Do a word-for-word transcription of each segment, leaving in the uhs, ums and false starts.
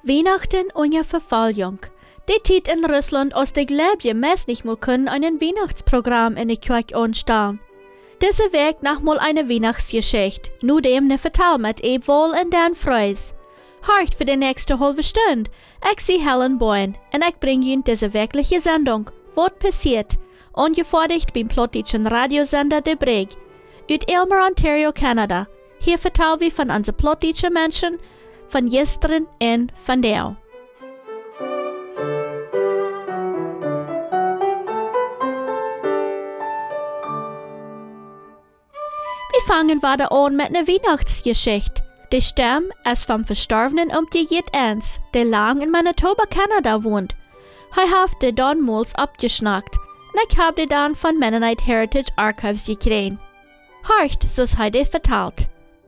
Weihnachten und ja Verfallung. Die Zeit in Russland, als die Gläubige meist nicht mal können, ein Weihnachtsprogramm in der Kirche anstellen. Diese Weg nochmal eine Weihnachtsgeschichte, nur dem ne vertel mit eben wohl in den Freus. Hart für die nächste halbe Stunde. Ich sie Helen Boyen und ich bringe Ihnen diese wirkliche Sendung. Was passiert? Ungefordert beim plattdeutschen Radiosender De Breg. Uit Aylmer, Ontario, Kanada. Hier vertellen wir von unseren plattdeutschen Menschen, von gestern und von der. Wir fangen weiter an mit einer Weihnachtsgeschichte. Die Stamm ist vom Verstorbenen um die Jed Ernst, der lang in Manitoba, Kanada wohnt. Er hat die damals abgeschnackt und ich habe die dann von Mennonite Heritage Archives gekriegt. Horcht, so ist er vertelt.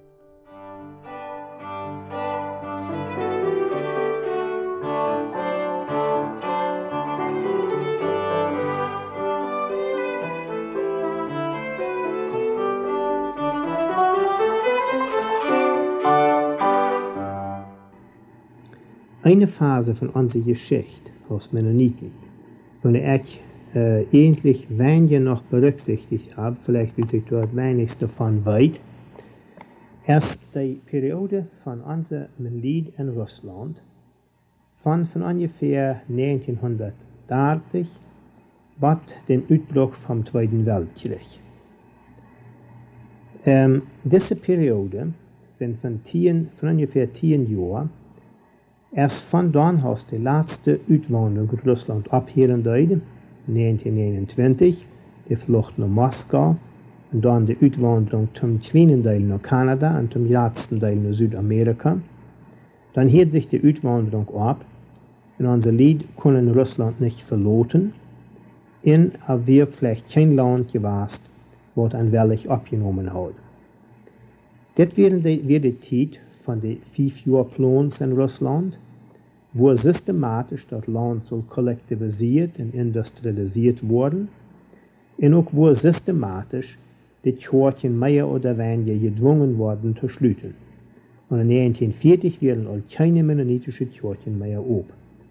Eine Phase von unserer Geschichte als Mennoniten, von der ich äh, eigentlich weniger noch berücksichtigt habe, vielleicht will sich dort wenig davon weit, erst die Periode von unserem Lied in Russland, von, von ungefähr neunzehnhundertdreißig bis dem Ausbruch vom Zweiten Weltkrieg. Ähm, diese Periode sind von, zehn, von ungefähr zehn Jahren. Erst von dann aus die letzte Uitwanderung in Russland abhören deed, neunzehnhundertneunundzwanzig, die Flucht nach Moskau, und dann die Uitwanderung zum kleinen Teil nach Kanada und zum letzten Teil nach Südamerika. Dann hielt sich die Uitwanderung ab, und unser Lied können Russland nicht verloten, in aber wir vielleicht kein Land gewesen, was ein Wellig abgenommen hat. Das wäre die, die Zeit von den Fünf-Jahr-Plans in Russland, wo systematisch das Land so kollektivisiert und industrialisiert wurde, und auch wo systematisch die Kirchen mehr oder weniger gedwungen wurden zu schließen. Und in neunzehnhundertvierzig werden auch keine mennonitische Kirchen mehr ob.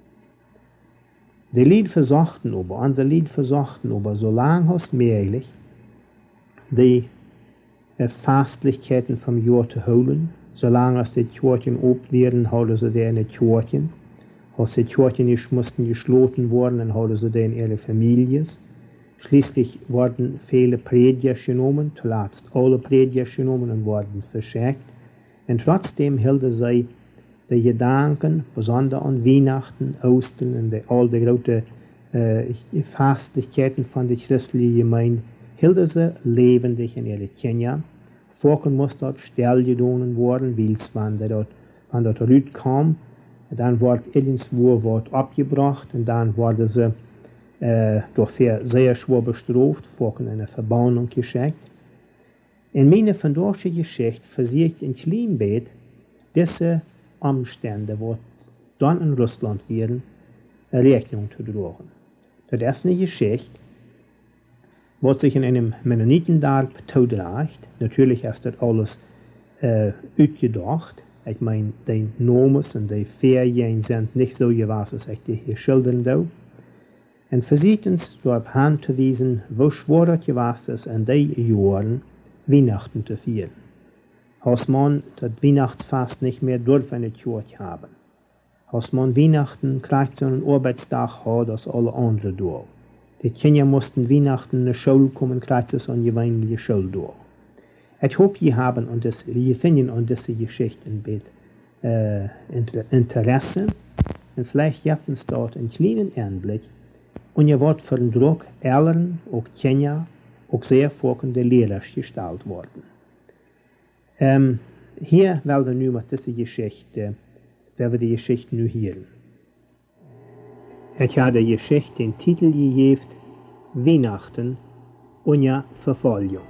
Die Lied versuchten aber, unser Lied versuchten aber, solange es möglich, die äh, Fastlichkeiten vom Jahr zu holen. Solange es die Kirchen ob werden, halten sie die in den Kirchen. Als die Kirchen nicht mussten geschlossen worden, dann halten sie die in ihre Familien. Schließlich wurden viele Prediger genommen, zuletzt alle Prediger genommen und wurden verschickt. Und trotzdem hielten sie die Gedanken, besonders an Weihnachten, Ostern und die, all die großen äh, Fastlichkeiten von der christlichen Gemeinde, hielten sie lebendig in ihre Kinder. Vorher muss dort stillgedonen worden, weil es, wenn dort, wenn dort Rüt kam, dann wurde irgendwo Wort abgebracht und dann wurde sie äh, dafür sehr schwer bestraft, vorher eine Verbannung geschickt. In meiner von deutschen Geschichte versucht in Kleinbett diese Umstände, die dann in Russland werden, Rechnung zu tragen. Das ist eine Geschichte, was sich in einem Mennonitendorp totreicht. Natürlich ist das alles äh, ausgedacht. Ich meine, die Nomen und die Ferien sind nicht so gewesen, als ich die hier schildern will. Und versucht uns darauf hinzuweisen, wo schwer das gewesen ist, in diesen Jahren Weihnachten zu feiern. Als man das Weihnachtsfest nicht mehr durch eine Kirche haben. Als man Weihnachten kriegt so einen Arbeitstag hat, als alle anderen durch. Die Kinder mussten Weihnachten in die Schule kommen, kriegt es an gewöhnliche Schule durch. Ich hoffe, Sie haben und das, Sie finden an dieser Geschichte ein bisschen äh, Interesse. Und vielleicht gibt es dort einen kleinen Einblick. Und ihr wird für den Druck Eltern, auch Kinder, auch sehr folgende Lehrer gestaltet worden. Ähm, hier werden wir nun mit dieser Geschichte, werden wir die Geschichte nun hören. Ich habe der Geschichte den Titel gegeben, Weihnachten und ja Verfolgung.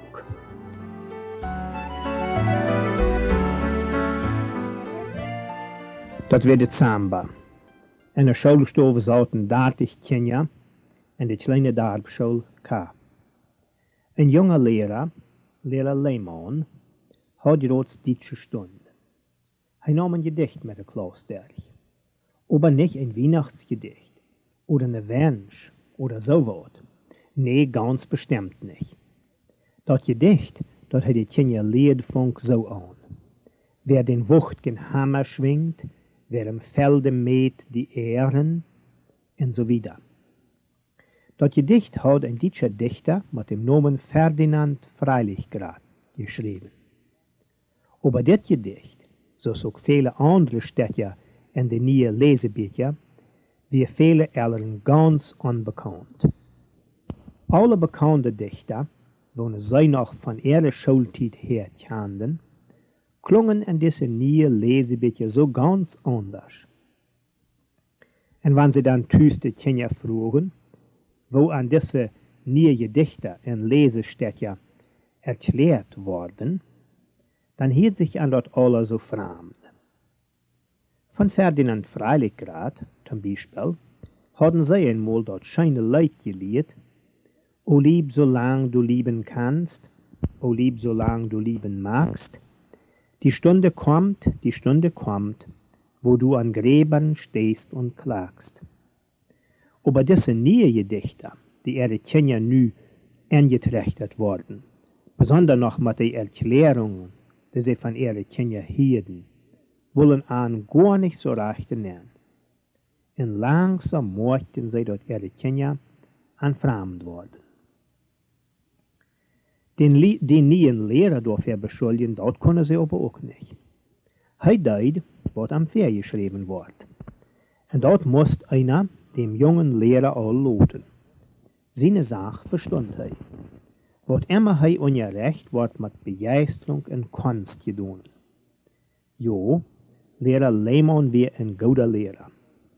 Das wird Dezember. In der Schulstube saßen dreißig Kinder in der kleinen Dorfschule K. Ein junger Lehrer, Lehrer Lehmann, hat die deutsche Stunde. Er nahm ein Gedicht mit der Klasse durch. Aber nicht ein Weihnachtsgedicht oder eine Wunsch oder so was. Nee, ganz bestimmt nicht. Das Gedicht, das hat die Kinder Liedfunk so an. Wer den wuchtigen Hammer schwingt, wer im Felde mäht die Ähren und so weiter. Das Gedicht hat ein deutscher Dichter mit dem Namen Ferdinand Freilichgrad geschrieben. Aber das Gedicht, so auch viele andere Städte in den neuen Lesebüchern, wie viele Eltern ganz unbekannt. Alle bekannten Dichter, die sie noch von ihrer Schulzeit her kannten, klungen in diesen neuen Lesebüchern so ganz anders. Und wenn sie dann tüß die Kinder fragen, wo an diese neuen Gedichte in Lesestädten erklärt worden, dann hielt sich an dort alle so fremd. Von Ferdinand Freilichgrad, zum Beispiel, hatten sie einmal dort schöne Lied gelehrt: O lieb, solang du lieben kannst, o lieb, solang du lieben magst, die Stunde kommt, die Stunde kommt, wo du an Gräbern stehst und klagst. Aber diese neuen Gedichte, die ihre Kinder nu angetrechtet worden, besonders noch mit den Erklärungen, die sie von ihren Kindern hielten, wollen an gar nicht so recht nehmen. Und langsam möchten sie dort ihre Kinder an fremd worden. Den, den neuen Lehrer dafür beschuldigen, dort können sie aber auch nicht. Er deed, was am Pferd geschrieben wird. Und dort musste einer dem jungen Lehrer all loten. Seine Sache verstund er. Was immer er ungerecht wird mit Begeisterung und Kunst getan. Jo, Lehrer Lehmann wie ein guter Lehrer.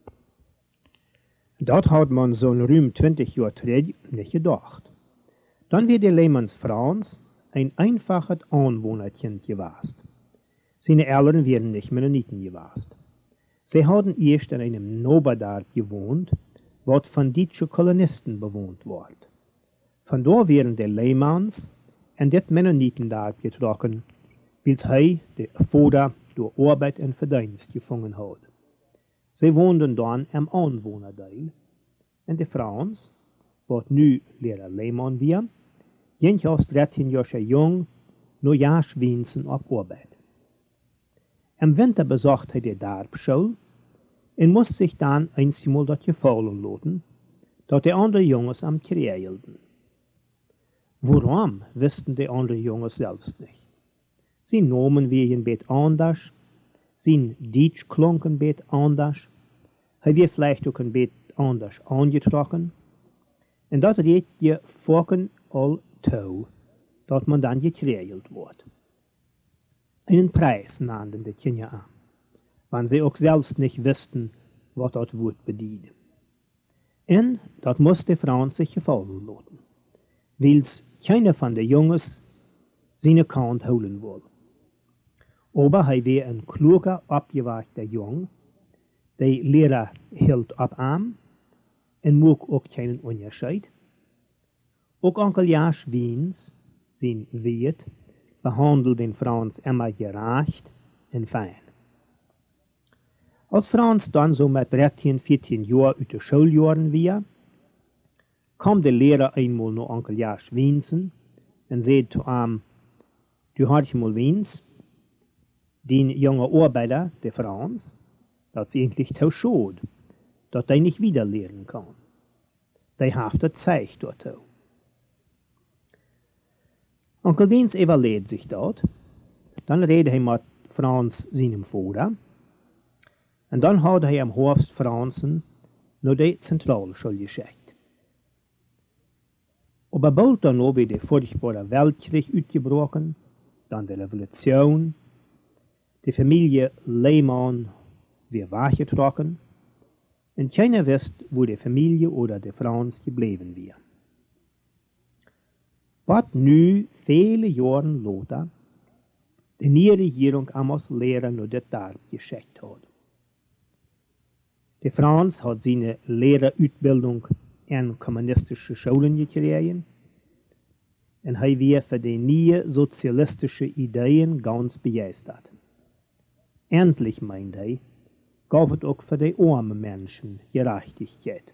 Dort hat man so ein rühm zwanzig Jahre zurück nicht gedacht. Dann wird der Lehmanns Franz ein einfaches Anwohnerkind gewesen. Seine Eltern werden nicht Mennoniten gewesen. Sie hatten erst in einem Noberdorf gewohnt, was von deutschen Kolonisten bewohnt wird. Von da wären die Lehmanns in das Mennonitendorf getroffen, weil sie die Vater durch Arbeit und Verdienst gefunden hat. Sie wohnten dann im Anwohnerteil, und die Franz, was nu Lehrer Lehmann wir, ging aus dreizehn Jahren jung, nur Jahrswinsen auf Arbeit. Im Winter besuchte er die Dorfschule und musste sich dann einmal dort gefallen lassen, dass die anderen Jungs am Krielten. Warum, wussten die anderen Jungs selbst nicht. Sie nahmen wie ein bisschen anders, sein Deutsch klang ein bisschen anders, er war vielleicht auch ein bisschen anders angetroffen, und das redet die Volken all toe, dass man dann gekrielt wird. Einen Preis nannten die Kinder an, wenn sie auch selbst nicht wussten, was das Wort bedient. Und das musste Franz sich gefallen lassen, weil keiner von den Jungs seine Kant holen wollte. Aber er war ein kluger, abgewachter Jung, der Lehrer hielt ab ihm und mag auch keinen Unterschied. Auch Onkel Jasch Wiens, sein Wirt, behandelt den Franz immer gerecht und fein. Als Franz dann so mit dreizehn, vierzehn Jahren aus der Schuljahren war, kam der Lehrer einmal nach Onkel Jasch Wiensen und sagte zu ihm: Du hast mal Wiens, den jungen Arbeiter, der Franz, das ist eigentlich zu schade, dass er nicht wieder lernen kann. Der haftet Zeit dort. Onkel Wiens evaluiert sich dort, dann redet er mit Franz seinem Vater, und dann hat er am Horst Franzen nur die Zentralschule geschickt. Aber bald danach wird der furchtbare Weltkrieg ausgebrochen, dann die Revolution, die Familie Lehmann wird weggetroffen, und keiner wusste, wo die Familie oder der Franz geblieben war. Was nu viele Jahre später die neue Regierung Amos Lehrer nur das Dorf geschickt hat. Der Franz hat seine Lehrerausbildung an kommunistische Schulen gekriegt und er war für die neue sozialistische Ideen ganz begeistert. Endlich, meint er, gab es auch für die armen Menschen Gerechtigkeit.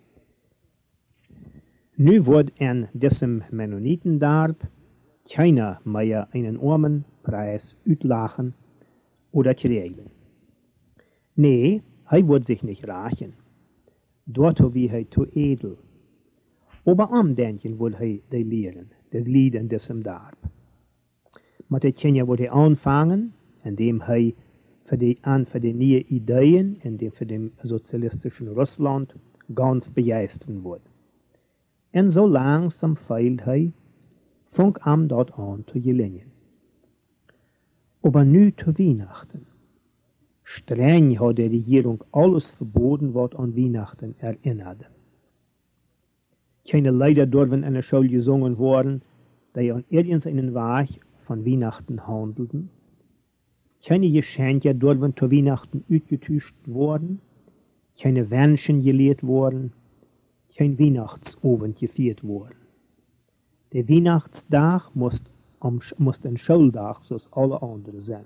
Nu wird in diesem Mennonitendarb keiner mehr einen armen Preis utlachen oder kriegen. Nee, er wird sich nicht rächen. Dort wie er zu edel. Aber am denken wird er die lehren, das Lied in diesem Darb. Mit der Kenia wird er anfangen, indem er für die, an für die neuen Ideen, indem für dem sozialistischen Russland ganz begeistern wird. Und so langsam feilt er, fängt an dort an zu gelingen. Aber nu zu Weihnachten. Streng hat die Regierung alles verboten, was an Weihnachten erinnerte. Keine Lieder dürfen in der Schule gesungen worden, die an irgendeinen Weg von Weihnachten handelten. Keine Geschenke dürfen zu Weihnachten ausgetäuscht worden, keine Wünschen gelehrt worden, kein Weihnachtsabend gefeiert worden. Der Weihnachtstag muss, um, muss ein Schultag, so als alle anderen sein.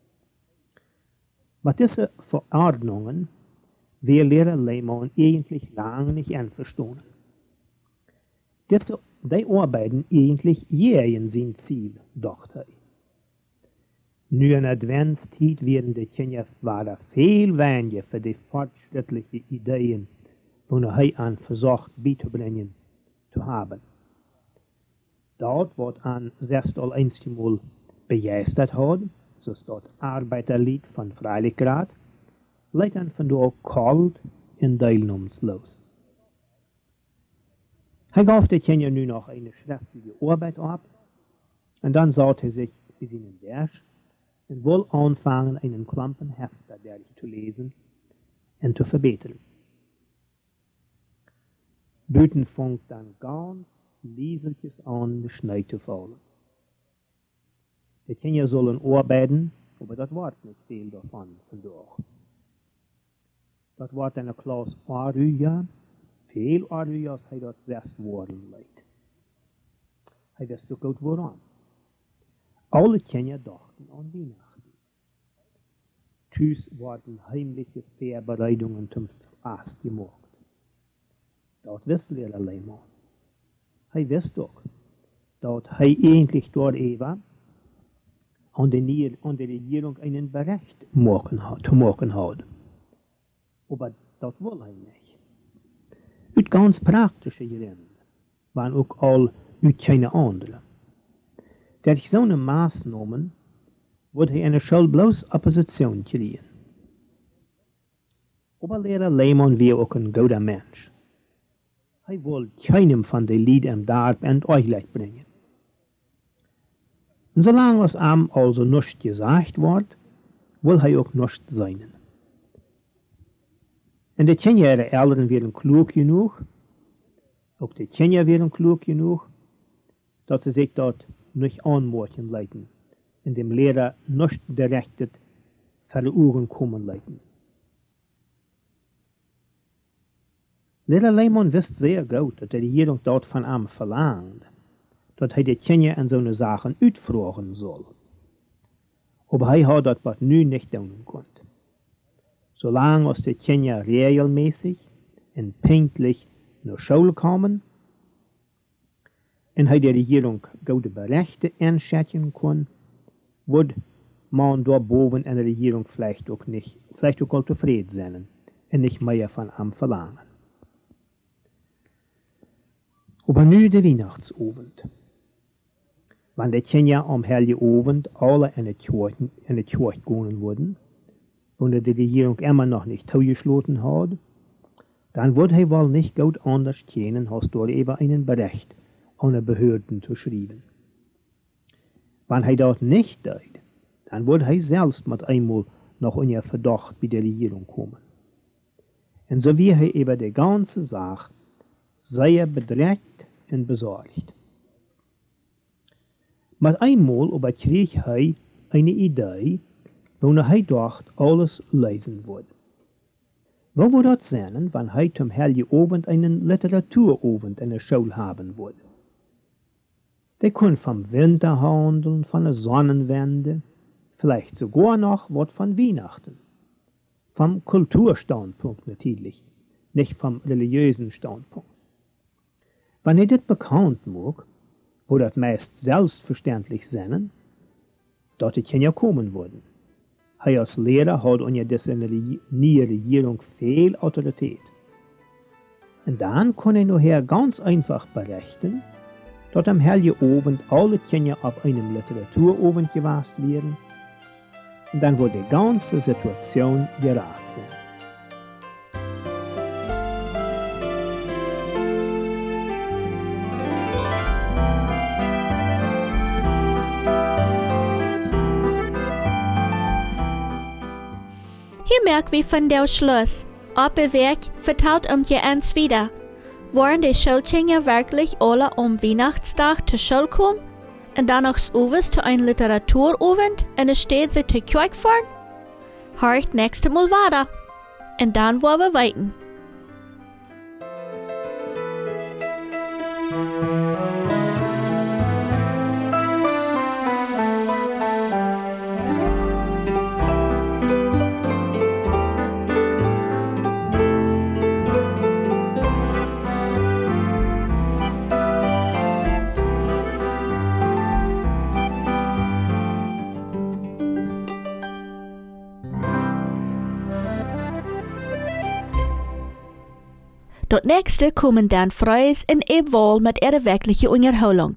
Mit diesen Verordnungen wäre Lehrer Lehmann eigentlich lange nicht einverstanden. Diese, die arbeiten eigentlich jähen sein Ziel, dachte er. Nu in Adventszeit werden die Kinder waren viel weniger für die fortschrittlichen Ideen, die er an versucht beizubringen, zu haben. Dort wird an selbst al einmal begeistert hat, so ist dort Arbeiterlied von Freilichkeit, leidt dann von dort kalt und teilnahmslos. Er gab den Kindern nun noch eine schriftliche Arbeit ab, und dann saute er sich bis in den Berg und wollte anfangen, einen Klumpen Hefter zu lesen und zu verbetern. Büten fängt dann ganz lieseltjes an, de Schnee zu fallen. Die Kinder sollen arbeiten, aber das wird nicht viel davon vandaag. Das wird eine Klasse Aruja, viel Aruja, als hij dat zes woorden leidt. Hij wist ook goed waarom. Alle Kinder dachten an Weihnachten. Thuis worden heimliche Vorbereitungen zum Fast gemacht. Dat wist Lehrer Lehmann. Hij wist ook dat hij eigentlich dort even an der, an der Regierung einen Bericht machen hat, zu machen hat. Aber das will er nicht. Uit ganz praktische Gründe waren auch all uit keine andere. Durch so eine Maßnahmen wird er eine Schule bloß Opposition kriegen. Aber Lehrer Lehmann war auch ein guter Mensch. Er wollte keinem von den Liedern im Dorf Euchlecht bringen. Und solange es ihm also nichts gesagt wird, will er auch nichts sein. Und die Kinder ihrer Eltern wären klug genug, auch die Kinder wären klug genug, dass sie sich dort nicht anmorchen leiten, und dem Lehrer nicht direkt vor die Ohren kommen leiten. Lehrer Lehmann wusste sehr gut, dass die Regierung dort von ihm verlangt, dass er die Kinder in so eine Sachen uitfragen soll. Aber er hat das was nu nicht tun können. Solange als die Kinder regelmäßig und pünktlich naar Schule kommen und er die Regierung gute Berichte einschätzen kann, wird man dort boven in der Regierung vielleicht auch nicht, vielleicht auch zufrieden sein und nicht mehr von ihm verlangen. Aber nu der Weihnachtsabend. Wenn die Kinder am Heiligabend alle in die Kirche, in die Kirche gehen würden, und die Regierung immer noch nicht zugeschlossen hat, dann wird er wohl nicht gut anders können, als dort eben einen Bericht an die Behörden zu schreiben. Wenn er dort nicht tut, dann wird er selbst mit einmal noch unter Verdacht bei der Regierung kommen. Und so wird er über die ganze Sache sehr bedrängt und besorgt. Mit einmal aber krieg er eine Idee, wo er dacht, alles lesen würde. Wo würde das sein, wenn er zum Heiligabend einen Literaturabend in der Schule haben würde? Der kann vom Winter handeln, von der Sonnenwende, vielleicht sogar noch was von Weihnachten, Vom Kulturstandpunkt natürlich, nicht vom religiösen Standpunkt. Wenn ihr das bekannt mag, wo das meist selbstverständlich sein, dort kann ja kommen worden. Hij als Lehrer hat unter dieser neue Regierung viel Autorität. Und dann kann er nachher ganz einfach berichten, dass am hellen Abend alle Kinder auf einem Literaturabend gewasst werden. Und dann wird die ganze Situation gerecht sein. Hier merken wir von der Schluss. Ab der Weg vertelt um je eins wieder. Waren die Schulkinder wirklich alle am Weihnachtstag zur Schule kommen und dann noch abends zu einem Literaturabend in der Stadt sich zur Kirche fahren? Hört nächstes Mal weiter. Und dann wollen wir weiten. Dort nächste kommen dann Freus in Ebwohl mit ihrer wirklichen Unterholung.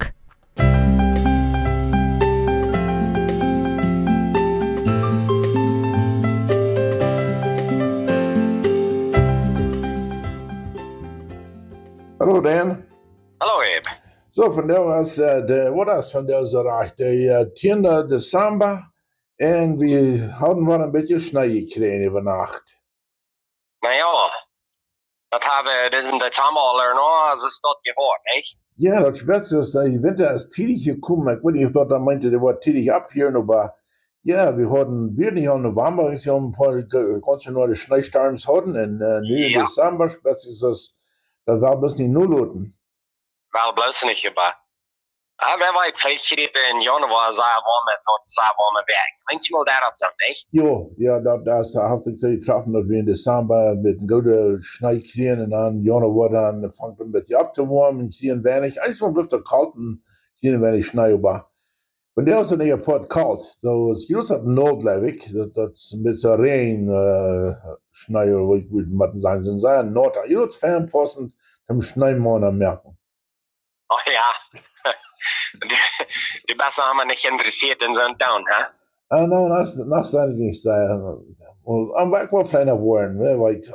Hallo Dan. Hallo Eb. So, van der was, uh, de, wat is van der zo raar? De uh, tiende december en we hadden wel een beetje sneeuw gekregen over nacht. Nou ja, dat hebben we dus in december al nog, als is dat gehoord, niet? Ja, dat Spätste ist, der Winter ist tätig gekommen. Ich weiß nicht, ob er meinte, der war tätig abhören, aber ja, wir hatten wirklich auch November, ist ja ein paar ganz schön neue Schneesturms hatten, und äh, nu im Ja. Dezember, Spätste ist das, da war bis nicht Nulluten. Wel bloos niet gebeuren. Ja, we hebben vielleicht in januari zijn we met dat zijn we met werk. Manchmal dat zo, niet? Jo, ja, da, da ist, da hat sich so getroffen, dass wir in Dezember mit einem guten Schnee kriegen und dann Januar dann fängt ein bisschen abzuwärmen und kriegen wenig. Einmal bleibt er kalt und kriegen wenig Schnee, aber von der ist dann eher Port kalt. So, es gibt halt nordlewig, das, das mit so Regen, äh, Schnee, oder wie ich würde sagen, sind sehr nord. Ihr habt fernpassend dem Schneemann merken. Oh ja. die, die Besser haben wir nicht interessiert in zo'n town, hè? Ah, nou, das, das soll ich nicht sagen. Am Weg war vielleicht noch worden, wer weiß.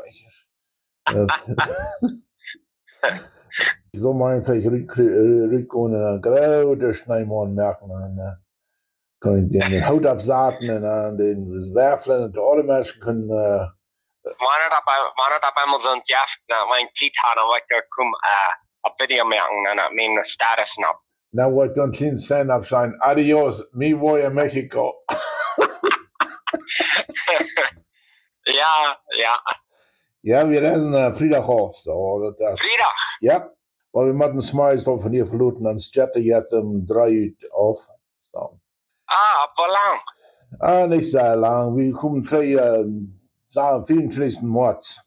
So mal vielleicht rückgehen und dann grau der Schneemann merken. Und dann kann ich den Haut absaten und dann den werfen und alle Menschen können. Äh, Wanneer dat bij, wanneer dat bij ons zo'n jaft, nou, mijn kiet had, dan werd er kom, uh, op video merken, en dat mijn status snap. Now what don't you send up sign? Adios, me voy a Mexico. ja, ja. Ja, wir reisen äh, Freitag auf. So, das, Freitag? Ja, weil wir machen Smiles von hier verloren, dann starten jetzt um drei auf. So. Ah, op hoe lang? Ah, nicht sehr lang. Wir kommen drei, äh, sagen vierundzwanzigsten März.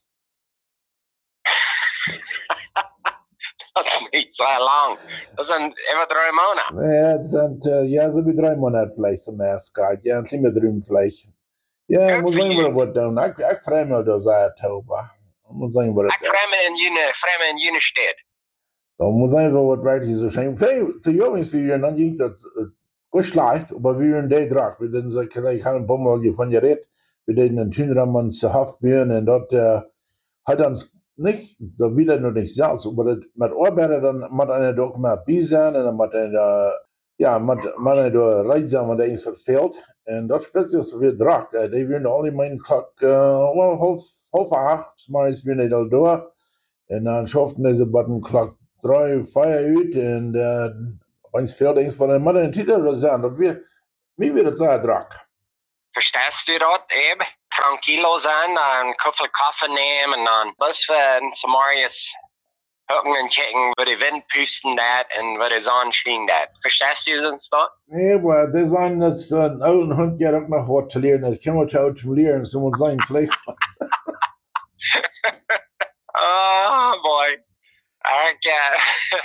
Dat is niet zo lang. Dat zijn even drie maanden. Ja, het zijn, äh, ja, so wie drei Monate vielleicht zum ersten Grad. Ja, ein bisschen mehr drüben vielleicht. Ja, ich muss sagen, was wir tun. Ich, ich freue mich, dass er Oktober. Ich muss sagen, was Ik vreemde in jene, vreemde in jene stad. Da muss einfach was wirklich so schön. Vielleicht, zu Jungs, wie wir dann ging das äh, gut schlecht, aber wir waren der Drag. Wir dann sagen, ich habe ein paar Mal von geredet, wir dann den Tünramann zu Haft bühren und dort äh, hat uns nicht, da will er noch nicht selbst, aber das, mit Arbeiter dann mit einer doch mal Bisen und dann mit einer, ja, mit, mit einer Reitsam und irgendwas verfehlt. Und das speziell ist für Drag. Äh, die werden alle meinen Tag, äh, well, halb, halb acht, meist wir nicht all da. Und dann schafften diese Button Clock drei, vier uit und äh, eins fehlt eins von der Mutter in Titel oder so. Das wird, mir wird das sehr Drag. Verstehst du dat, Eb? Tranquilo zijn, een koffel koffie nemen en dan bus we in Samarias hocken en checken, waar de wind pusten dat en waar de zon schijnt dat. Verstehst du uns dat? Nee, aber das ist ein, das, ein alten Hund ja auch noch was zu lernen. Das kann man auch zum Lernen, so muss sein, vielleicht. Oh boy. Ik, uh,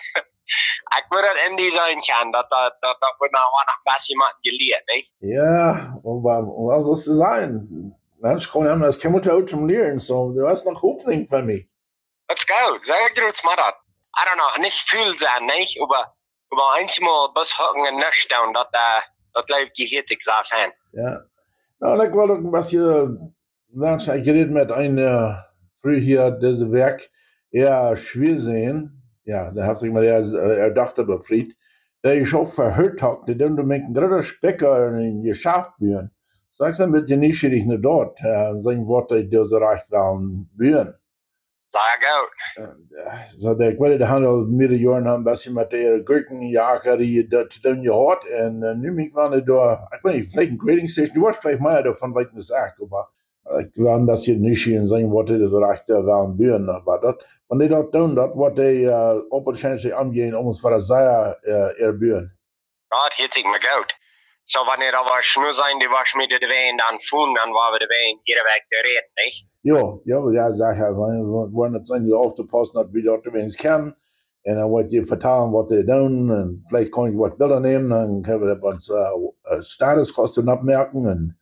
ik wil dat in die zijn gaan, dat dat dat dat wordt nou wel nog best iemand geleerd, niet? Ja, aber was soll es sein? Mensch, komm, haben das kein Mutter zum Lehren, so, du hast noch Hoffnung für mich. Let's go, sag ich jetzt mal das. I don't know, nicht viel sein, nicht? Aber, aber einmal bis hocken und nicht down, dat, uh, dat läuft gehirtig so fan. Ja. Nou, ik wil ook een beetje, Mensch, ich rede mit einem, früher hier, dieses Werk, eher schwer sehen. Ja, da hat sich mal der erdachte befreit. Der ich auch verhört hat, die dann mit einem großen Specker in die Schafbühren. Sagst du, mit den nicht nicht dort, äh, sagen Worte, die so reich waren, Bühren. Sag out. So, der, ich wollte, da haben wir mehrere Jahre ein bisschen mit der Gurkenjäger, die das dann gehört, und äh, nämlich waren die da, ich weiß nicht, vielleicht ein Grading Station, du warst vielleicht mehr davon, weil ich das sagt, aber ich war ein bisschen nicht in sagen Worte, die so reich da waren, Bühren, aber das, wenn die dort tun, das wird die, äh, opportunity angehen, um uns für das Seier, äh, erbühren. Ja, das hört sich mir gut. So, wenn ihr da was nur sein, die was mit der Wein dann fuhren, dann war wir der Wein jeder Weg der Reden, nicht? Ja, ja, ja, sag ich, wir wollen jetzt eigentlich aufzupassen, dass wir dort wenigstens kennen. Und dann wollt ihr vertalen, was die tun. Und vielleicht kann ich was Bilder nehmen, dann können wir das äh, Statuskosten abmerken. Und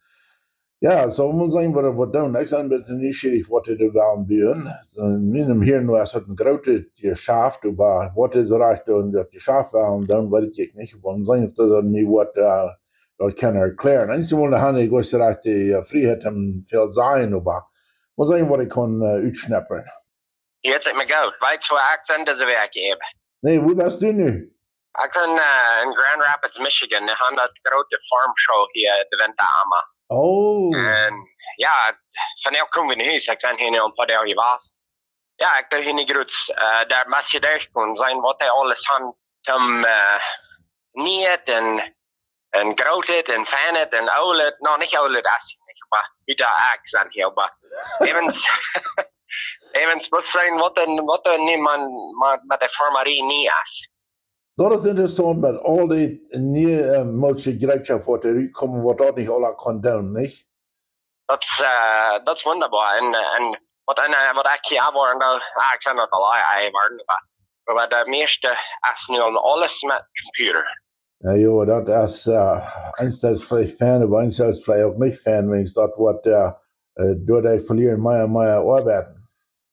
ja, so muss sagen, was wir tun. Ich sage bitte nicht schwierig, was die da waren bühren. In meinem Hirn nur, es hat ein großes Geschäft, aber was die so reicht und das Geschäft waren, dann weiß ich nicht. Aber wir sagen, das nicht, was das kann er erklären. Einmal da habe ich gesagt, die Freiheit im Feld sein, aber muss sagen, was ich kann uh, uitschnappen. Jetzt ist mir gut. Weißt du, wo ich dann diese Werk eben? Nee, wo bist du nu? Ich bin uh, in Grand Rapids, Michigan. Wir haben das große Farm Show hier, die Winterama. Oh. Und ja, von der kommen wir nach Hause. Ich bin hier noch ein paar Tage gewesen. Ja, ich bin hier nicht gut. Uh, der muss hier durchgehen, sein, was er alles hat, zum uh, Niet und en groot en fan en oulet, nou niet oulet as niet, maar wieder ook zijn hier, maar evens, evens moet zijn wat een wat een niemand met de farmerie niet is. Dat is interessant, met al die nieuwe multi gereedschap wat er komen, wat dat niet alle kan doen, niet? Dat is, uh, dat is wonderbaar. En, en wat, en, wat ik hier worden, nou, ah, ik zei dat al, ik worden, maar, maar de meeste is nu alles met computer. Ja, jo, das ist, äh, eins, das ist vielleicht Fan, aber eins, das ist vielleicht auch nicht Fan, wenn es dort wird, äh, dort die verlieren mehr und mehr Arbeiten.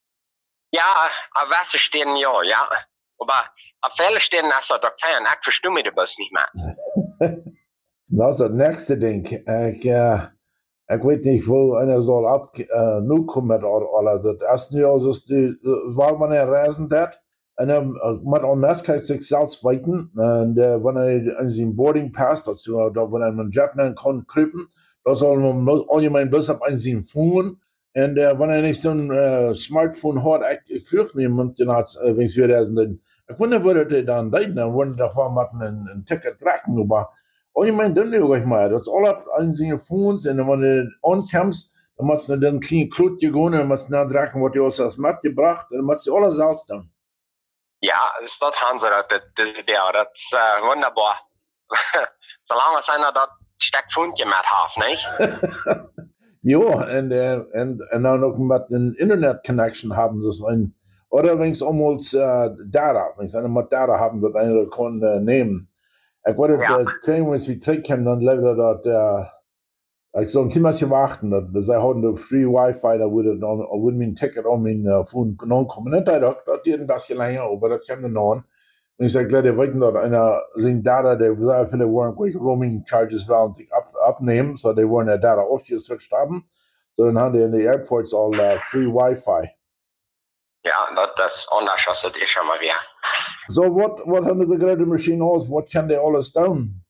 Ja, auf Wasser stehen, ja, ja. Aber auf viele stehen, ist das doch Fan, ich verstehe mich das nicht mehr. Das ist das nächste Ding. Ich, äh, ich weiß nicht, wo einer soll ab, äh, nu kommen mit alles. Das erste Jahr, das ist die, weil man ja reisen hat. En dan moet al mensen zichzelf weten. En uh, wanneer hij in zijn boarding pass, dat ze uh, wanneer men jet naar kan kruipen, dan zal men algemeen best op een zijn phone. En uh, wanneer hij zo'n uh, smartphone had, ik, ik vroeg me iemand, die had, uh, wens weer eens, ik wonder wat hij dan deed, dan worden er gewoon met een, een ticket trekken, maar algemeen doen die ook maar. Dat is al op een zijn phones, en wanneer hij aankomt, dan moet ze dan een klein klootje gaan, en dan moet ze dan trekken wat hij ons als metgebracht, en dan moet ze alles zelfs doen. Ja, das ist das haben sie, das, das ist ja, das ist uh, wunderbar. Solange es einer dort Steckfundchen mit hat, nicht? Ja, und, äh, und, und dann noch mit einem Internet-Connection haben sie es. Oder wenn es einmal äh, Data, wenn sie mit Data haben, das einer kann äh, nehmen. Ich wollte, ja. Wenn wir wie Trick haben, dann leider dort, äh, ich soll ein bisschen warten, dass sie haben da Free Wi-Fi, da würde dann, würde mir ein Ticket an mein Phone genommen kommen. Nicht, das geht ein bisschen länger, aber das kommt dann an. Und ich sage, Leute, wollten dort einer, sind Data, der sehr viele wollen, welche Roaming Charges wollen sich ab, abnehmen, so die wollen der Data aufgeswitcht haben. So dann haben die in den Airports all uh, Free Wi-Fi. Ja, das, das ist anders, als das ist schon mal wieder. So, was, was haben die gerade Maschine aus? Was kann die alles tun?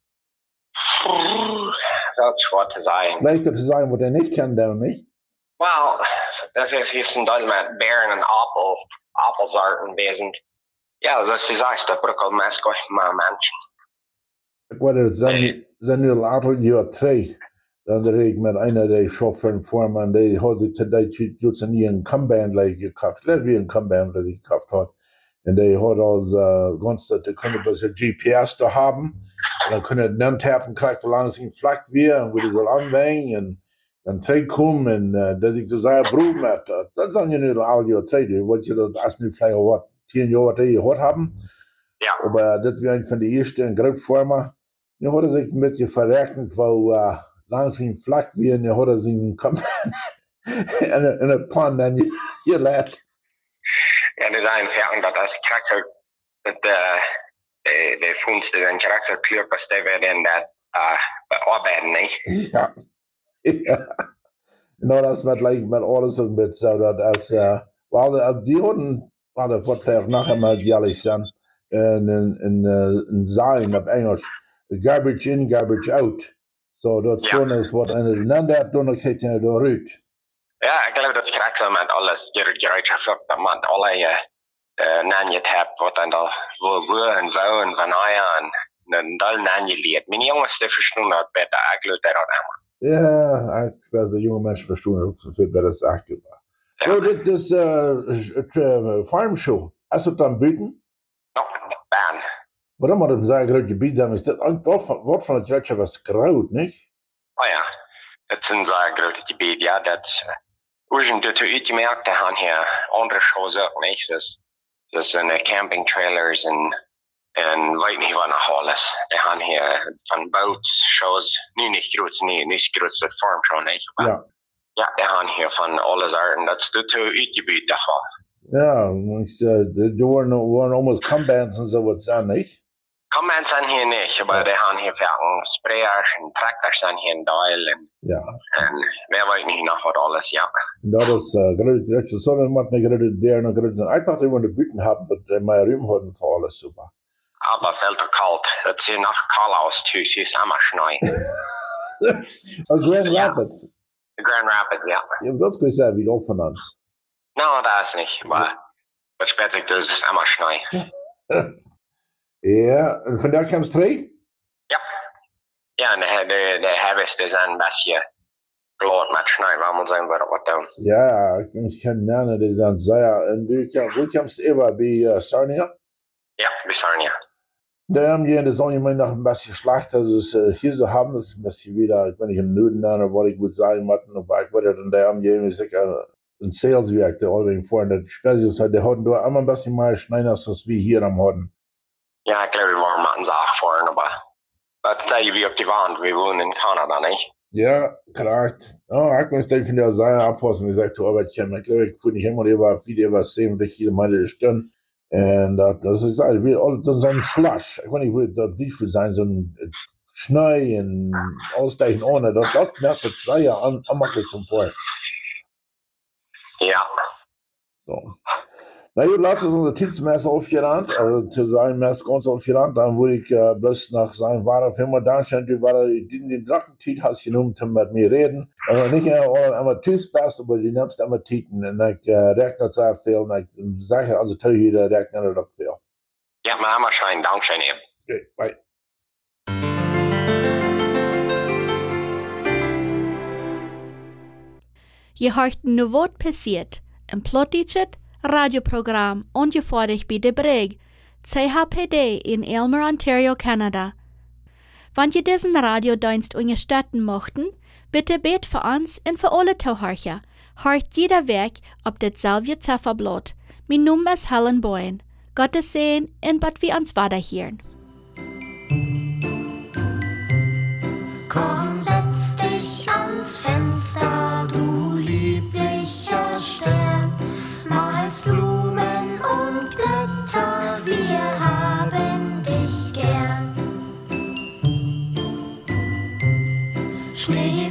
Das ist schwer zu sagen. Leichter zu sagen, was er nicht kann, der nicht? Well, das ist hier ein Teil mit Beeren und Apfel, Apfelsorten wesen. Ja, das ist das, das braucht man mit Menschen. Ich wollte sagen, sind nur ein paar Jahre drei. Dann rede ich mit einer der Chauffeuren vor mir, die hat sich jetzt nie ein Combine gekauft. Ich glaube, wie ein Combine, das ich gekauft hat. Und die hat also ganz, die können ein G P S da haben. Und dann können die tappen, kriegt, wie lange es ihnen flach wird und wo die soll anwägen. Und dann terugkom en uh, dat ik dus zei broer met, uh, dat zijn je nu al jaar terug, wat je dat als nu vielleicht wat tien jaar wat je gehad hebben. Ja. Aber das wäre von der ersten Grobformer. Nu hat er sich ein bisschen verrechnet, wo uh, langsam flach wird, nu hat er sich in een plan dan je, je laat. Ja, dat is een dat als karakter, dat de, de, de vondst is een karakter kleur, als die weer in dat uh, bearbeiden, niet? Ja. Ja. Nou, dat is met, like, met alles een beetje zo, dat als, uh, well, die hadden, hadden wat vielleicht nachher mal jährlich zijn, een, een, een zijn op Engels, garbage in, garbage out. So, dat is gewoon eens wat, en dan dat doen, dan krijg je eruit. Ja, ik geloof dat het karakter met alles gerecht heeft, dat man alle uh, nanjet hebt, wat dan al wo, wo en wo en wanneer en dan dal nanje leert. Mijn jongens, die verstaan dat beter, ik geloof dat ook helemaal. Ja, ik weet de jonge mensen verstaan ook veel beter als ik. Zo, dit is een farmshow. Als het dan bieden? Ja, baan. Waarom moet het zo'n groot gebied zijn? Is dat wat van het rijtje was groot, niet? Oh ja, het is een zo'n groot gebied, ja, dat Urgent dat u uitgemerkt, dat gaan hier andere shows ook, niet? Dus, dus een campingtrailers en en weet niet wat nog alles. Die gaan hier van boatshows, nu niet groot, nee, niet groot, dat farmshow, niet? Maar, ja. Ja, die gaan hier van alles arten, dat is dat u uitgebied, dat wel. Ja, er waren almost combines en zo wat zijn, niet? Combines zijn hier niet, maar die gaan hier veel sprayers en tractors zijn hier in Duil en, ja. En wij weten niet nog wat alles, ja. En dat is uh, groot, direct zo, dan moet niet groot, daar nog groot zijn. Ik dacht dat we de buiten hebben, dat we meer ruimte hadden voor alles, super. Aber veel te koud. Het ziet nog koud aus, thuis, het is allemaal sneeuw. Oh, Grand Rapids. Grand Rapids, ja. Ja, dat is gezegd, wie dat van ons. Nou, dat is niet, maar wat spijt ik dus, is allemaal sneeuw. Ja, en vandaag gaan ze terug? Ja. Ja, en de, de, de harvest is een beetje bloot met sneeuw, waar moet zijn we wat doen. Ja, ik kan nennen, die zijn zeer. En du kan, hoe komt het even bij uh, Sarnia? Ja, bij Sarnia. Da haben die das auch immer noch ein bisschen schlecht, also es, äh, hier so haben das ein bisschen wieder, ich bin nicht im Norden an, was ich gut sagen möchte, aber ich wollte dann, da haben die immer sich ein Saleswerk, der allerdings vorhin, das Spezies, der hatten da immer ein bisschen mehr Schneiden, als das wir hier am hatten. Ja, ich glaube, wir waren mal uns auch vorhin, aber das ist ja wie auf die Wand, wir wohnen in Kanada, nicht? Ja, korrekt. Oh, ich muss dann von der Seite abpassen, wie gesagt, du arbeitest, ich glaube, ich fuhr nicht immer über, viel über siebzig Kilometer die Stunde. En dat, dat is eigenlijk weer altijd zo'n slush. Ik weet niet hoe het op die voet zijn, zo'n sneu en alles tegen onder. Dat, dat maakt het zeer aanmakkelijk om voor. Ja. So. Na gut, laatst ist unser Dienstmesser aufgerannt, also zu seinem Messer ganz aufgerannt. Dann wurde ich äh, bloß nach seinem Wahrer Firma da stand, die war in den Drachentiet hast genommen, um mit mir reden. Aber nicht einmal Tüßpass, aber die nimmst einmal Tieten. Und ich äh, rechne sehr viel. Und ich sage, also toll hier, der rechnet doch viel. Ja, maar allemaal schijn, dankzij hem. Okay, bye. Je hoort nu wat passiert. Een plottiget radioprogram ongevorderd bij de Brig, C H P D in Aylmer, Ontario, Canada. Wenn je diesen Radiodienst unterstützen mochten, bitte bet für uns und für alle Zuhörer. Hört jeder Weg auf dasselbe Zifferblatt. Mein Name ist Helen Boyen. Gottes Segen und bald wir uns weiterhören. Komm, setz dich ans Fenster, du lieblicher Stern. Malst Blumen und Blätter, wir haben dich gern. Schnee